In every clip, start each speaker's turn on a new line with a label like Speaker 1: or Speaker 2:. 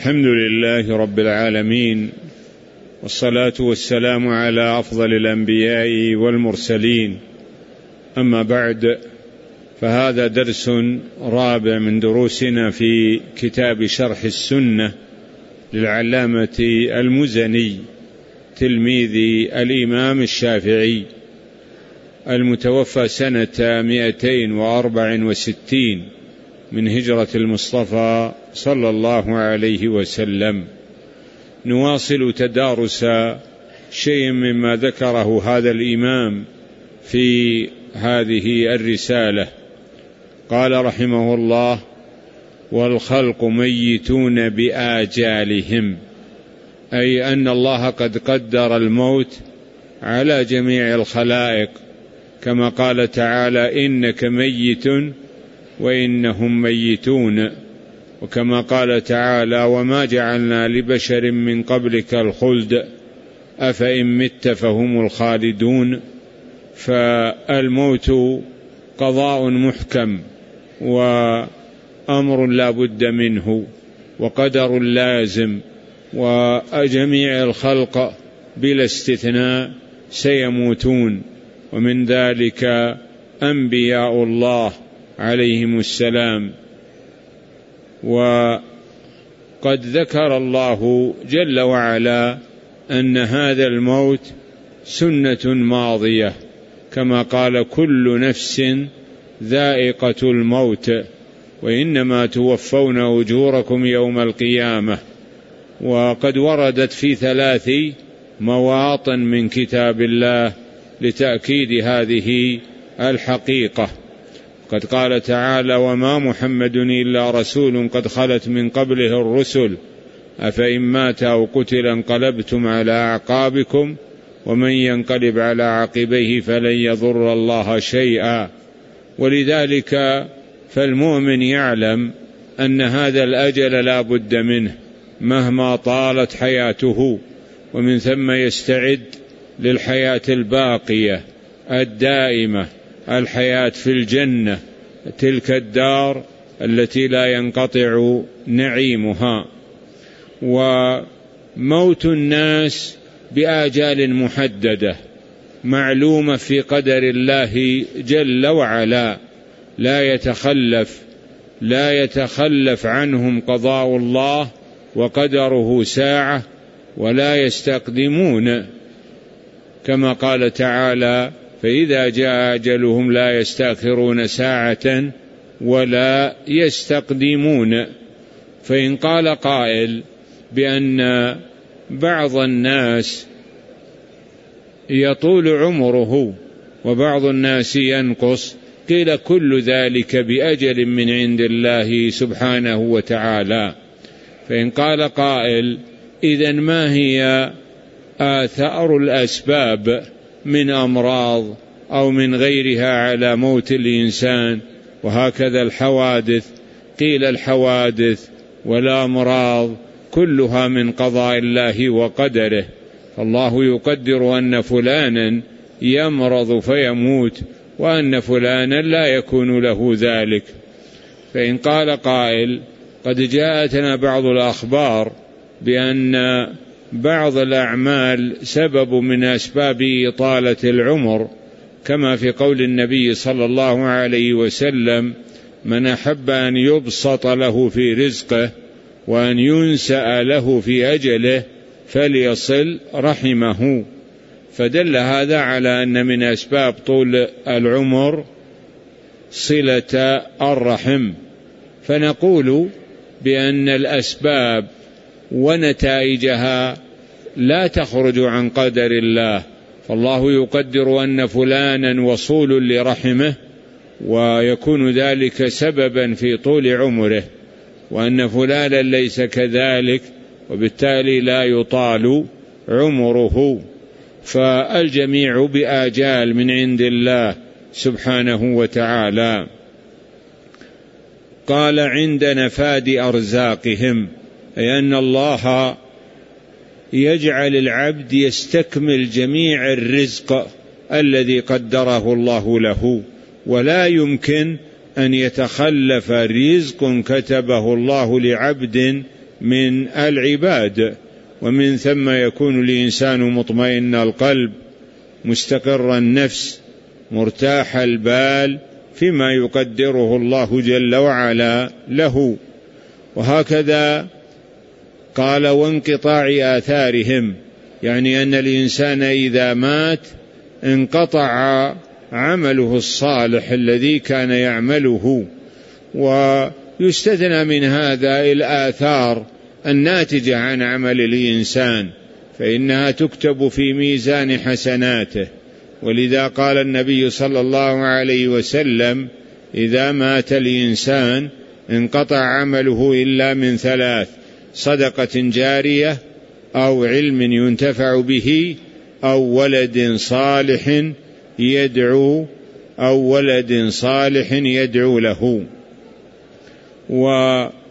Speaker 1: الحمد لله رب العالمين، والصلاة والسلام على أفضل الأنبياء والمرسلين. أما بعد، فهذا درس رابع من دروسنا في كتاب شرح السنة للعلامة المزني تلميذ الإمام الشافعي، المتوفى سنة 264 من هجرة المصطفى صلى الله عليه وسلم. نواصل تدارس شيء مما ذكره هذا الإمام في هذه الرسالة. قال رحمه الله: والخلق ميتون بآجالهم، أي أن الله قد قدر الموت على جميع الخلائق، كما قال تعالى: إنك ميت وإنهم ميتون، وكما قال تعالى: وما جعلنا لبشر من قبلك الخلد أفإن مت فهم الخالدون. فالموت قضاء محكم وأمر لا بد منه وقدر لازم، وجميع الخلق بلا استثناء سيموتون، ومن ذلك أنبياء الله عليهم السلام. وقد ذكر الله جل وعلا أن هذا الموت سنة ماضية، كما قال: كل نفس ذائقة الموت وإنما توفون أجوركم يوم القيامة. وقد وردت في 3 مواطن من كتاب الله لتأكيد هذه الحقيقة. قد قال تعالى: وما محمد إلا رسول قد خلت من قبله الرسل أفإن مات أو قتل انقلبتم على أعقابكم ومن ينقلب على عقبيه فلن يضر الله شيئا. ولذلك فالمؤمن يعلم أن هذا الأجل لا بد منه مهما طالت حياته، ومن ثم يستعد للحياة الباقية الدائمة، الحياة في الجنة، تلك الدار التي لا ينقطع نعيمها. وموت الناس بآجال محددة معلومة في قدر الله جل وعلا، لا يتخلف عنهم قضاء الله وقدره ساعة، ولا يستقدمون، كما قال تعالى: فإذا جاء أجلهم لا يستأخرون ساعة ولا يستقدمون. فإن قال قائل بأن بعض الناس يطول عمره وبعض الناس ينقص، قيل: كل ذلك بأجل من عند الله سبحانه وتعالى. فإن قال قائل: إذن ما هي آثار الأسباب من أمراض أو من غيرها على موت الإنسان، وهكذا الحوادث؟ قيل: الحوادث والأمراض كلها من قضاء الله وقدره، الله يقدر أن فلانا يمرض فيموت وأن فلانا لا يكون له ذلك. فإن قال قائل: قد جاءتنا بعض الأخبار بأن بعض الأعمال سبب من أسباب إطالة العمر، كما في قول النبي صلى الله عليه وسلم: من أحب أن يبسط له في رزقه وأن ينسأ له في أجله فليصل رحمه. فدل هذا على أن من أسباب طول العمر صلة الرحم. فنقول بأن الأسباب ونتائجها لا تخرج عن قدر الله، فالله يقدر أن فلانا وصول لرحمه ويكون ذلك سببا في طول عمره، وأن فلانا ليس كذلك وبالتالي لا يطال عمره. فالجميع بآجال من عند الله سبحانه وتعالى. قال: عند نفاد أرزاقهم، أي أن الله يجعل العبد يستكمل جميع الرزق الذي قدره الله له، ولا يمكن أن يتخلف رزق كتبه الله لعبد من العباد، ومن ثم يكون الإنسان مطمئن القلب مستقر النفس مرتاح البال فيما يقدره الله جل وعلا له. وهكذا قال وانقطاع آثارهم، يعني أن الإنسان إذا مات انقطع عمله الصالح الذي كان يعمله. ويستثنى من هذا الآثار الناتجة عن عمل الإنسان، فإنها تكتب في ميزان حسناته. ولذا قال النبي صلى الله عليه وسلم إذا مات الإنسان انقطع عمله إلا من ثلاث: صدقة جارية، أو علم ينتفع به، أو ولد صالح يدعو له. وقد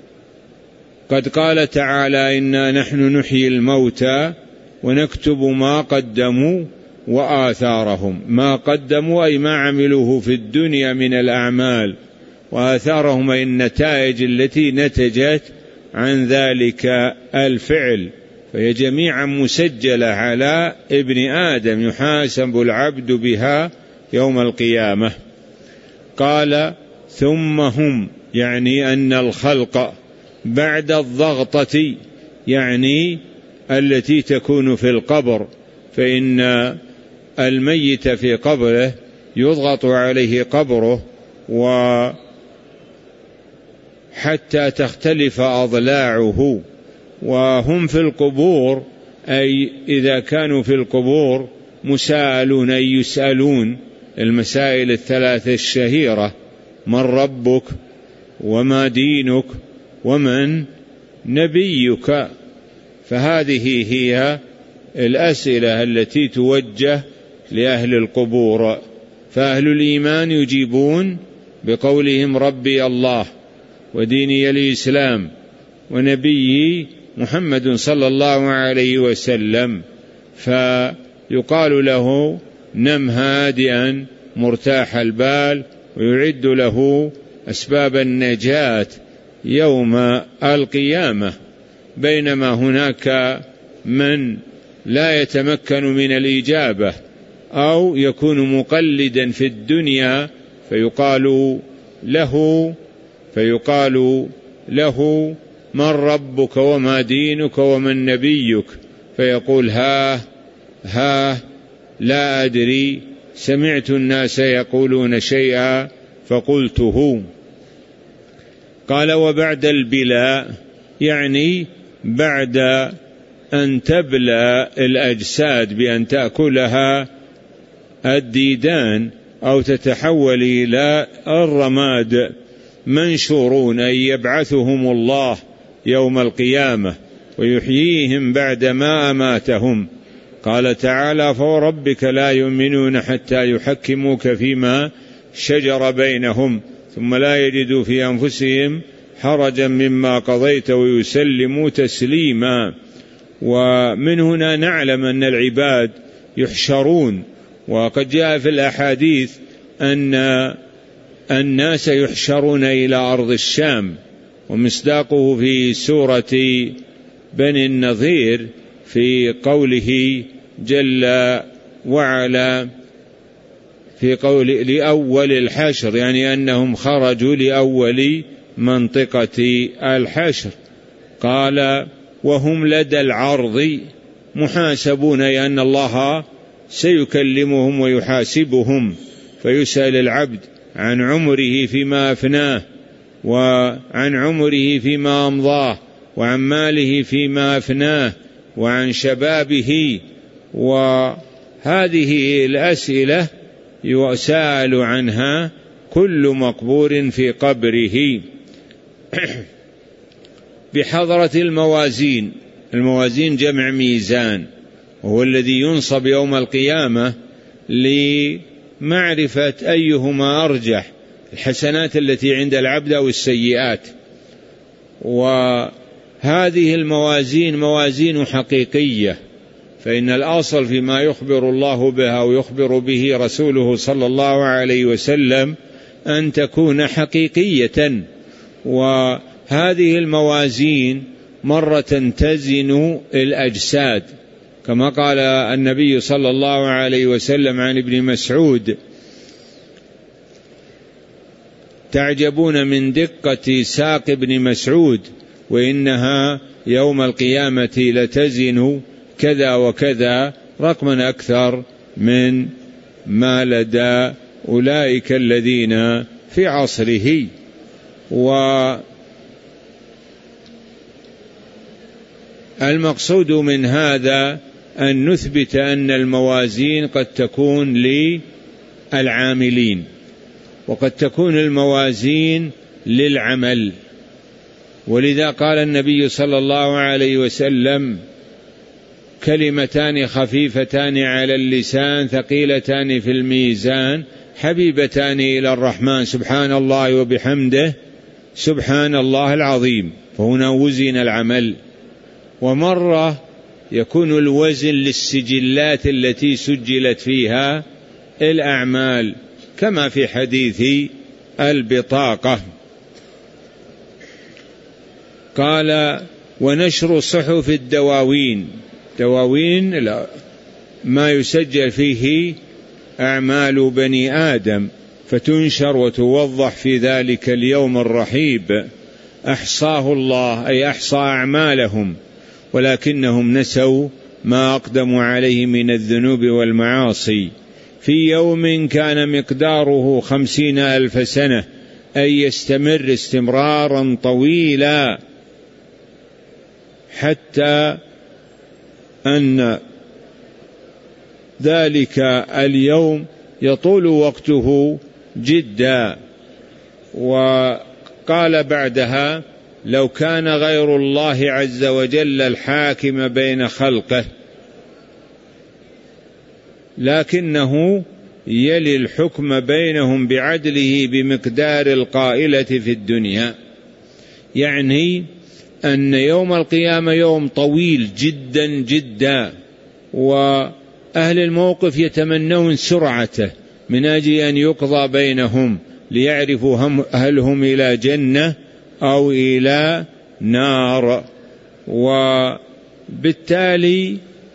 Speaker 1: قال تعالى إنا نحن نحيي الموتى ونكتب ما قدموا وآثارهم. ما قدموا أي ما عملوه في الدنيا من الأعمال، وآثارهم أي النتائج التي نتجت عن ذلك الفعل، فهي جميعا مسجلة على ابن آدم يحاسب العبد بها يوم القيامة. قال ثم هم، يعني أن الخلق بعد الضغطة، يعني التي تكون في القبر، فإن الميت في قبره يضغط عليه قبره وحتى تختلف أضلاعه. وهم في القبور، أي إذا كانوا في القبور مساءلون، أي يسألون المسائل الثلاثة الشهيرة: من ربك، وما دينك، ومن نبيك. فهذه هي الأسئلة التي توجه لأهل القبور. فأهل الإيمان يجيبون بقولهم ربي الله، وديني الإسلام، ونبي محمد صلى الله عليه وسلم، فيقال له نم هادئا مرتاح البال، ويعد له أسباب النجاة يوم القيامة. بينما هناك من لا يتمكن من الإجابة أو يكون مقلدا في الدنيا، فيقال له من ربك، وما دينك، ومن نبيك، فيقول ها لا أدري، سمعت الناس يقولون شيئا فقلته. قال وبعد البلاء، يعني بعد أن تبلى الأجساد بأن تأكلها الديدان أو تتحول إلى الرماد، منشورون، أي يبعثهم الله يوم القيامة ويحييهم بعدما أماتهم. قال تعالى فوربك لا يؤمنون حتى يحكموك فيما شجر بينهم ثم لا يجدوا في أنفسهم حرجا مما قضيت ويسلموا تسليما. ومن هنا نعلم أن العباد يحشرون، وقد جاء في الأحاديث أن الناس يحشرون إلى أرض الشام، ومصداقه في سورة بني النظير في قوله جل وعلا في قول لأول الحشر، يعني أنهم خرجوا لأول منطقة الحشر. قال وهم لدى العرض محاسبون، أي أن الله سيكلمهم ويحاسبهم، فيسأل العبد عن عمره فيما أفناه، وعن عمره فيما أمضاه، وعن ماله فيما أفناه، وعن شبابه. وهذه الأسئلة يسأل عنها كل مقبور في قبره. بحضرة الموازين، الموازين جمع ميزان، وهو الذي ينصب يوم القيامة لمعرفة أيهما أرجح، الحسنات التي عند العبد أو السيئات. وهذه الموازين موازين حقيقية، فإن الأصل فيما يخبر الله بها ويخبر به رسوله صلى الله عليه وسلم أن تكون حقيقية. وهذه الموازين مرة تزن الأجساد، كما قال النبي صلى الله عليه وسلم عن ابن مسعود: تعجبون من دقة ساق ابن مسعود، وإنها يوم القيامة لتزن كذا وكذا رقما أكثر من ما لدى أولئك الذين في عصره. والمقصود من هذا أن نثبت أن الموازين قد تكون للعاملين، وقد تكون الموازين للعمل. ولذا قال النبي صلى الله عليه وسلم: كلمتان خفيفتان على اللسان ثقيلتان في الميزان حبيبتان إلى الرحمن سبحان الله وبحمده سبحان الله العظيم. فهنا وزن العمل. ومرة يكون الوزن للسجلات التي سجلت فيها الأعمال، كما في حديث البطاقة. قال: ونشر صحف الدواوين، دواوين ما يسجل فيه أعمال بني آدم، فتنشر وتوضح في ذلك اليوم الرحيب. أحصاه الله، أي أحصى أعمالهم، ولكنهم نسوا ما أقدموا عليه من الذنوب والمعاصي، في يوم كان مقداره 50,000 سنة، أي يستمر استمرارا طويلا، حتى أن ذلك اليوم يطول وقته جدا. وقال بعدها: لو كان غير الله عز وجل الحاكم بين خلقه لكنه يلي الحكم بينهم بعدله بمقدار القائلة في الدنيا. يعني أن يوم القيامة يوم طويل جدا جدا، وأهل الموقف يتمنون سرعته من أجل أن يقضى بينهم ليعرفوا هل هم إلى جنة أو إلى نار. وبالتالي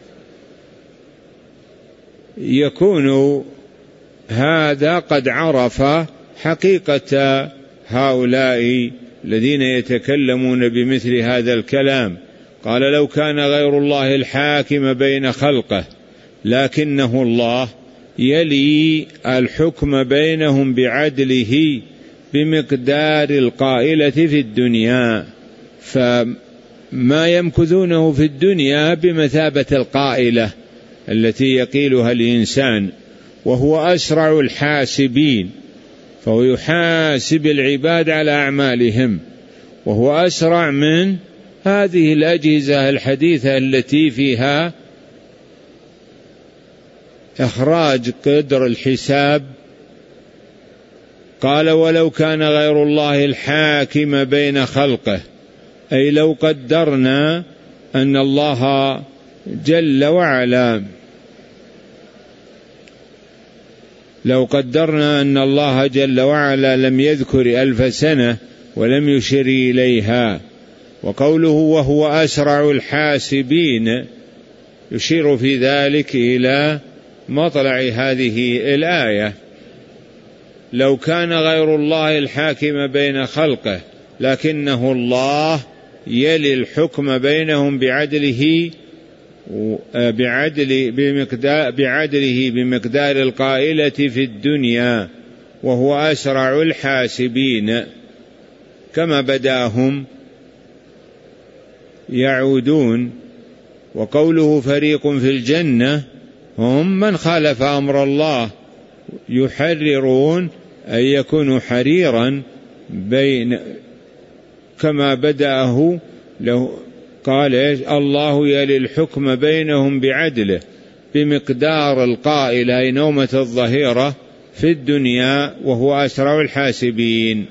Speaker 1: يكون هذا قد عرف حقيقة هؤلاء الذين يتكلمون بمثل هذا الكلام. قال: لو كان غير الله الحاكم بين خلقه لكنه الله يلي الحكم بينهم بعدله بمقدار القائلة في الدنيا، فما يمكثونه في الدنيا بمثابة القائلة التي يقيلها الإنسان، وهو أسرع الحاسبين، فهو يحاسب العباد على أعمالهم، وهو أسرع من هذه الأجهزة الحديثة التي فيها إخراج قدر الحساب. قال: ولو كان غير الله الحاكم بين خلقه، أي لو قدرنا أن الله جل وعلا، لو قدرنا أن الله جل وعلا لم يذكر 1000 سنة ولم يشر إليها. وقوله وهو أسرع الحاسبين يشير في ذلك إلى مطلع هذه الآية: لو كان غير الله الحاكم بين خلقه لكنه الله يلي الحكم بينهم بعدله بمقدار القائلة في الدنيا، وهو أسرع الحاسبين، كما بداهم يعودون. وقوله فريق في الجنة هم من خالف أمر الله، يحررون أن يكونوا حريرا بين كما بدأه له. قال: الله يلي الحكم بينهم بعدله بمقدار القائلة، أي نومة الظهيرة في الدنيا، وهو أسرع الحاسبين.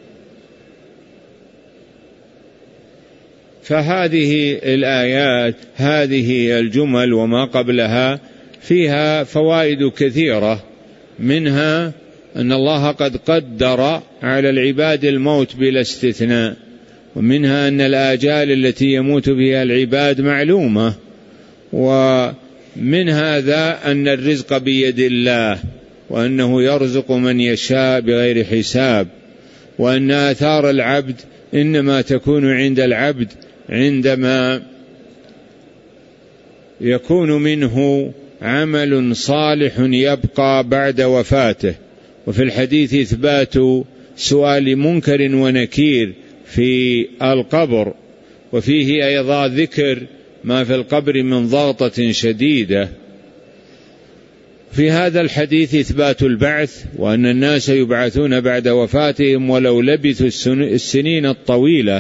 Speaker 1: فهذه الآيات، هذه الجمل وما قبلها فيها فوائد كثيرة، منها أن الله قد قدر على العباد الموت بلا استثناء، ومنها أن الآجال التي يموت بها العباد معلومة، ومن هذا أن الرزق بيد الله، وأنه يرزق من يشاء بغير حساب، وأن آثار العبد إنما تكون عند العبد عندما يكون منه عمل صالح يبقى بعد وفاته. وفي الحديث إثبات سؤال منكر ونكير في القبر، وفيه أيضا ذكر ما في القبر من ضغطة شديدة. في هذا الحديث إثبات البعث، وأن الناس يبعثون بعد وفاتهم ولو لبثوا السنين الطويلة.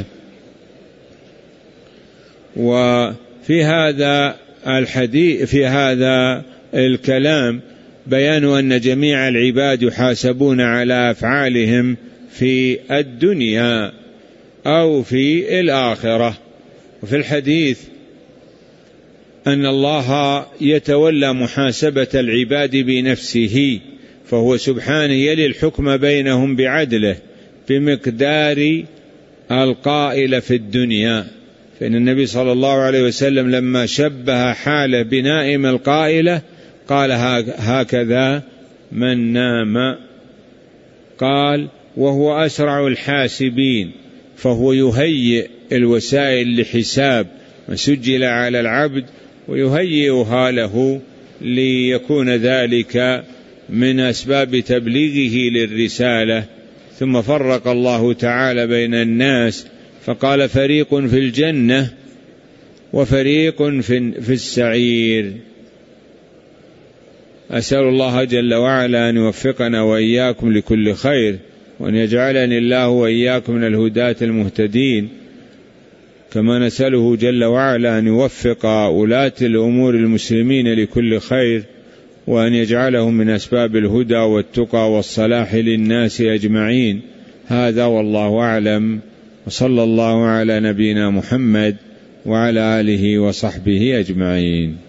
Speaker 1: وفي هذا الحديث في هذا الكلام بيان أن جميع العباد يحاسبون على أفعالهم في الدنيا أو في الآخرة. وفي الحديث أن الله يتولى محاسبة العباد بنفسه، فهو سبحانه يلي الحكم بينهم بعدله بمقدار القائل في الدنيا. فإن النبي صلى الله عليه وسلم لما شبه حاله بنائم القائلة قال هكذا من نام، قال وهو أسرع الحاسبين، فهو يهيئ الوسائل لحساب ما سجل على العبد ويهيئها له ليكون ذلك من أسباب تبليغه للرسالة. ثم فرق الله تعالى بين الناس فقال فريق في الجنة وفريق في السعير. أسأل الله جل وعلا أن يوفقنا وإياكم لكل خير، وأن يجعلني الله وإياكم من الهداة المهتدين، كما نسأله جل وعلا أن يوفق ولاة الأمور المسلمين لكل خير، وأن يجعلهم من أسباب الهدى والتقى والصلاح للناس أجمعين. هذا والله أعلم، وصلى الله على نبينا محمد وعلى آله وصحبه أجمعين.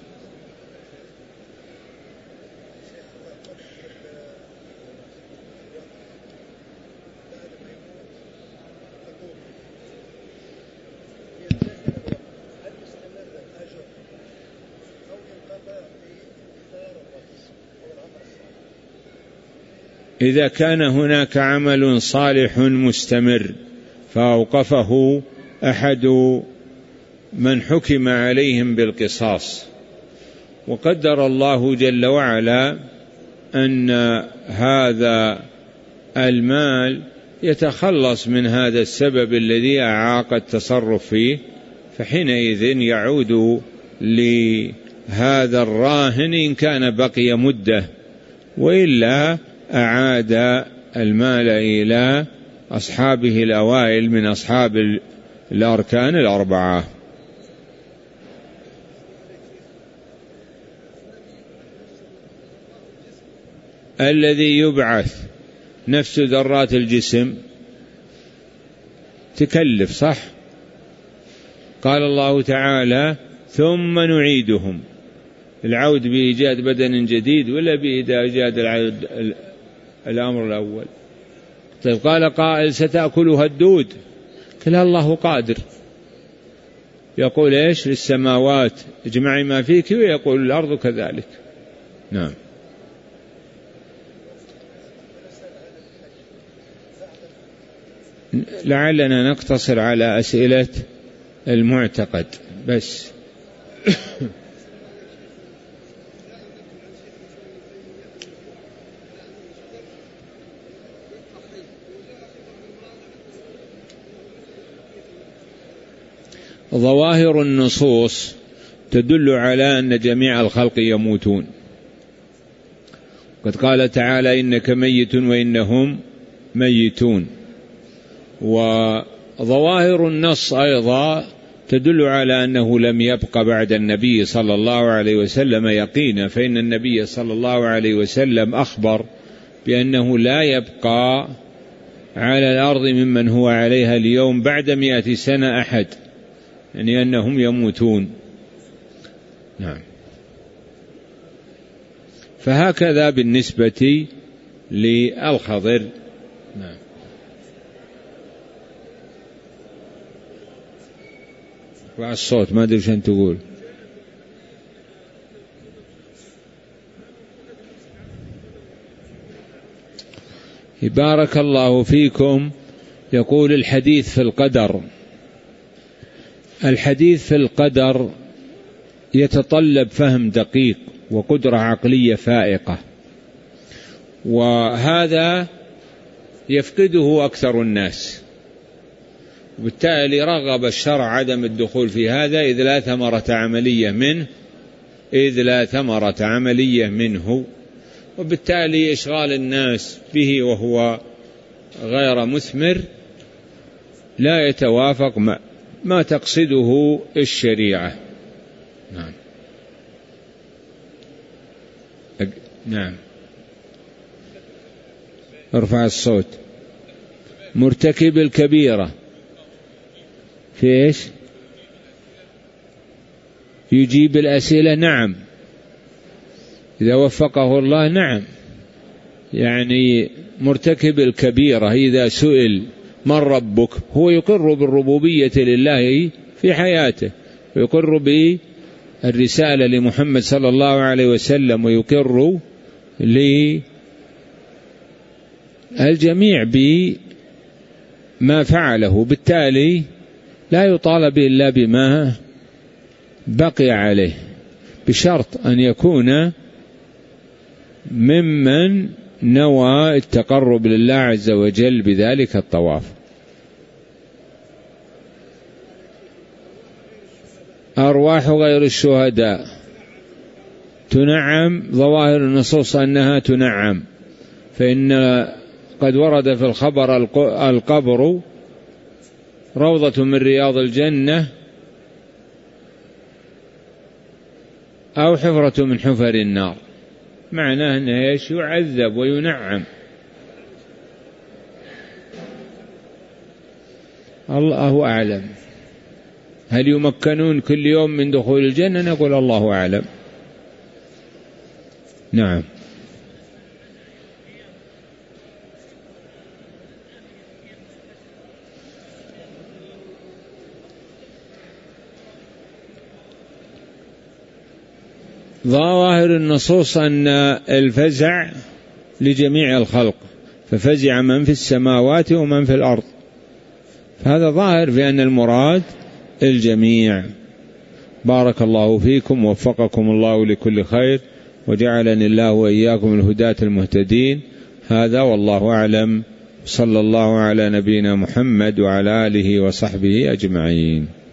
Speaker 1: إذا كان هناك عمل صالح مستمر فأوقفه أحد من حكم عليهم بالقصاص، وقدر الله جل وعلا أن هذا المال يتخلص من هذا السبب الذي أعاق التصرف فيه، فحينئذ يعود لهذا الراهن إن كان بقي مدة، وإلا أعاد المال إلى أصحابه الأوائل من أصحاب الأركان الأربعة. الذي يبعث نفس ذرات الجسم تكلف، صح؟ قال الله تعالى ثم نعيدهم، العود بإيجاد بدن جديد ولا بإيجاد الأمر الأول؟ طيب قال قائل ستأكلها الدود، كلا الله قادر، يقول إيش للسماوات اجمعي ما فيك، ويقول الأرض كذلك. نعم. لعلنا نقتصر على أسئلة المعتقد بس. ظواهر النصوص تدل على أن جميع الخلق يموتون، قد قال تعالى إنك ميت وإنهم ميتون. وظواهر النص أيضا تدل على أنه لم يبق بعد النبي صلى الله عليه وسلم يقينا، فإن النبي صلى الله عليه وسلم أخبر بأنه لا يبقى على الأرض ممن هو عليها اليوم بعد 100 سنة أحد، يعني أنهم يموتون. نعم. فهكذا بالنسبة للخضر. نعم. ارفع الصوت، ما أدري شو تقول. بارك الله فيكم. يقول الحديث في القدر. الحديث في القدر يتطلب فهم دقيق وقدرة عقلية فائقة، وهذا يفقده أكثر الناس، وبالتالي رغب الشرع عدم الدخول في هذا إذ لا ثمرة عملية منه، وبالتالي إشغال الناس به وهو غير مثمر لا يتوافق ما تقصده الشريعة. نعم. ارفع الصوت. مرتكب الكبيرة في إيش؟ يجيب الأسئلة. نعم، إذا وفقه الله. نعم، يعني مرتكب الكبيرة إذا سئل من ربك هو يقر بالربوبية لله في حياته، ويقر بالرسالة لمحمد صلى الله عليه وسلم، ويقر للجميع بما فعله، بالتالي لا يطالب إلا بما بقي عليه، بشرط أن يكون ممن نوى التقرب لله عز وجل بذلك الطواف. أرواح غير الشهداء تنعم، ظواهر النصوص أنها تنعم، فإن قد ورد في الخبر القبر روضة من رياض الجنة أو حفرة من حفر النار، معناه أنه يعذب وينعم. الله أعلم. هل يمكنون كل يوم من دخول الجنة؟ نقول الله أعلم. نعم. ظواهر النصوص أن الفزع لجميع الخلق، ففزع من في السماوات ومن في الأرض، فهذا ظاهر في أن المراد الجميع. بارك الله فيكم، ووفقكم الله لكل خير، وجعلني الله وإياكم الهداة المهتدين. هذا والله أعلم. صلى الله على نبينا محمد وعلى آله وصحبه أجمعين.